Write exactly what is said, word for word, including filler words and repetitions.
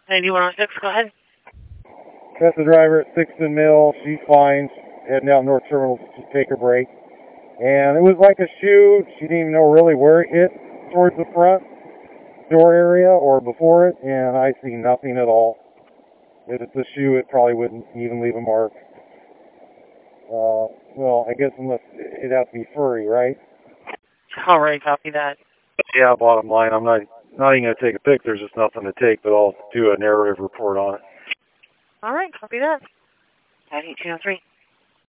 ninety-one oh six, go ahead. That's the driver at Sixton Mill. She's fine. Heading out North Terminal to take her break. And it was like a shoe. She didn't even know really where it hit towards the front door area or before it, and I see nothing at all. If it's a shoe, it probably wouldn't even leave a mark. Uh, well, I guess unless it'd have to be furry, right? All right, copy that. Yeah, bottom line, I'm not not even going to take a pic. There's just nothing to take, but I'll do a narrative report on it. All right, copy that. nine eight two oh three.